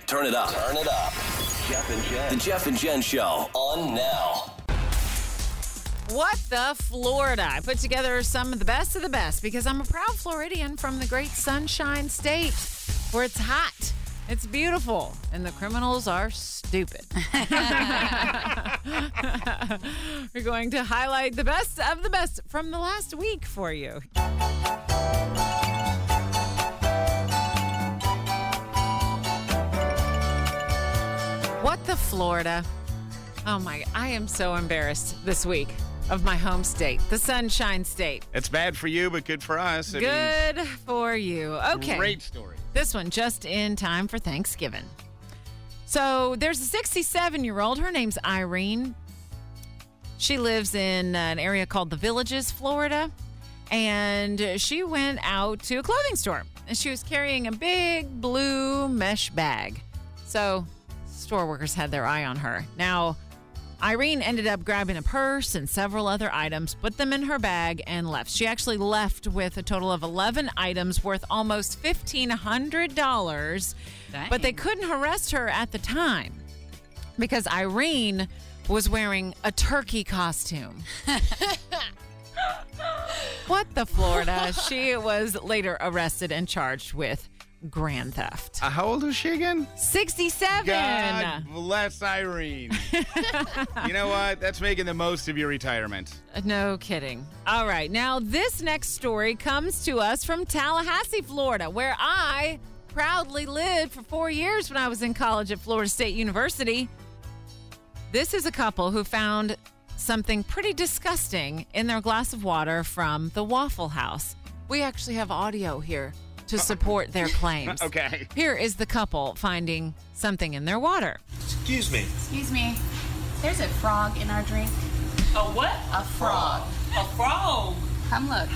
Turn it up. Turn it up. Jeff and Jen. The Jeff and Jen Show on now. What the Florida? I put together some of the best because I'm a proud Floridian from the great Sunshine State where it's hot, it's beautiful, and the criminals are stupid. We're going to highlight the best of the best from the last week for you. What the Florida? Oh my, I am so embarrassed this week of my home state, the Sunshine State. It's bad for you, but good for us. Good for you. Okay. Great story. This one just in time for Thanksgiving. So there's a 67-year-old. Her name's Irene. She lives in an area called the Villages, Florida. And she went out to a clothing store. And she was carrying a big blue mesh bag. So store workers had their eye on her. Now, Irene ended up grabbing a purse and several other items, put them in her bag, and left. She actually left with a total of 11 items worth almost $1,500. Dang. But they couldn't arrest her at the time because Irene was wearing a turkey costume. What the Florida? She was later arrested and charged with grand theft. How old was she again? 67. God bless Irene. You know what? That's making the most of your retirement. No kidding. All right. Now, this next story comes to us from Tallahassee, Florida, where I proudly lived for 4 years when I was in college at Florida State University. This is a couple who found something pretty disgusting in their glass of water from the Waffle House. We actually have audio here to support their claims. Okay. Here is the couple finding something in their water. Excuse me. Excuse me. There's a frog in our drink. A what? A frog. A frog. Come look.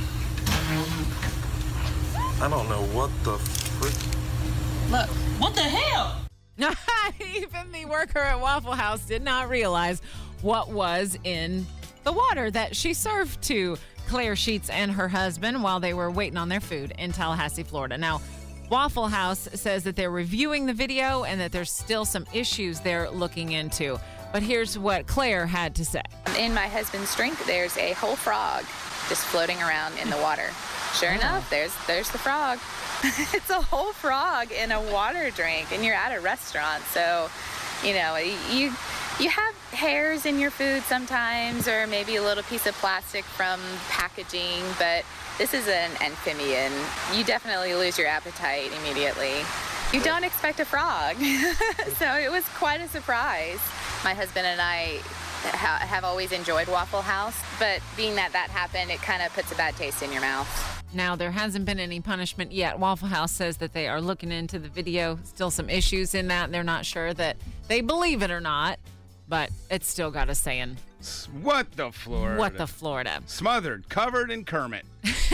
I don't know what the frick. Look. What the hell? Even the worker at Waffle House did not realize what was in the water that she served to Claire Sheets and her husband while they were waiting on their food in Tallahassee, Florida. Now, Waffle House says that they're reviewing the video and that there's still some issues they're looking into. But here's what Claire had to say. In my husband's drink, there's a whole frog just floating around in the water. Sure enough, there's the frog. It's a whole frog in a water drink, and you're at a restaurant, so you know you have hairs in your food sometimes, or maybe a little piece of plastic from packaging, but this is an amphibian. You definitely lose your appetite immediately. You don't expect a frog, so it was quite a surprise. My husband and I have always enjoyed Waffle House, but being that happened, it kind of puts a bad taste in your mouth. Now, there hasn't been any punishment yet. Waffle House says that they are looking into the video. Still some issues in that. They're not sure that they believe it or not, but it's still got us saying, What the Florida? what the Florida? Smothered, covered in Kermit.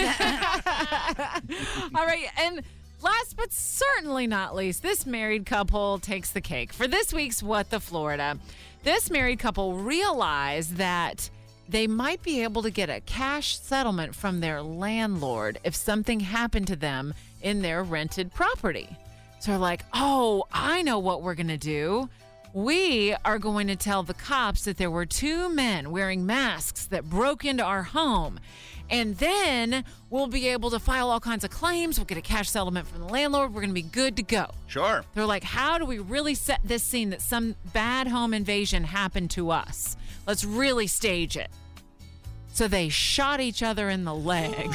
All right, and last but certainly not least, this married couple takes the cake. For this week's What the Florida, this married couple realized that they might be able to get a cash settlement from their landlord if something happened to them in their rented property. So they're like, oh, I know what we're going to do. We are going to tell the cops that there were two men wearing masks that broke into our home. And then we'll be able to file all kinds of claims. We'll get a cash settlement from the landlord. We're going to be good to go. Sure. They're like, how do we really set this scene that some bad home invasion happened to us? Let's really stage it. So they shot each other in the leg.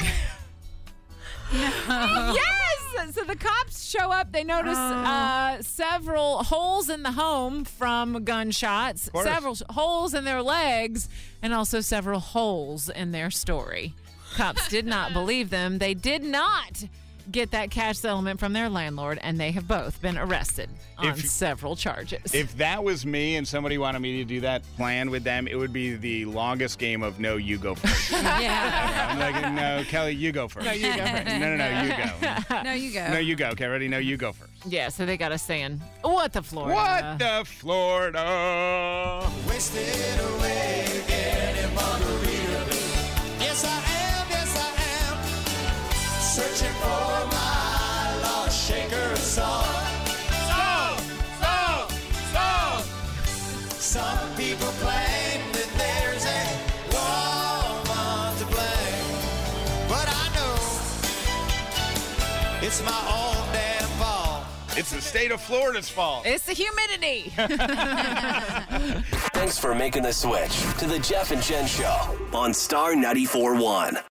Yes! So the cops show up. They notice several holes in the home from gunshots, several holes in their legs, and also several holes in their story. Cops did not believe them. They did not get that cash settlement from their landlord, and they have both been arrested on several charges. If that was me and somebody wanted me to do that plan with them, it would be the longest game of no, you go first. Yeah. I'm like, no, Kelly, you go first. No, you go first. No, you go. No, you go. No, you go. Okay, ready? No, you go first. Yeah, so they got us saying, what the Florida? What the Florida? Wasted away again in Margarita. Yes, I am. Yes, I am. Searching for my lost shaker song. people claim that there's a woman to blame, but I know it's my own damn fault. It's the state of Florida's fault. It's the humidity. Thanks for making the switch to the Jeff and Jen Show on Star 94.1.